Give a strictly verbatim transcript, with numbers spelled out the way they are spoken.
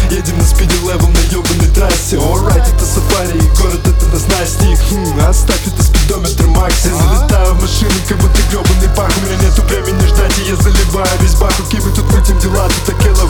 Едем на спиде левел на ёбаной трассе. Alright, это сафари, город это на снастик. хм, Оставь это спидометр макс. Я залетаю в машину, как будто гребаный пах. У меня нету времени ждать, и я заливаю весь бак. Окей, мы тут крутим дела, тут акела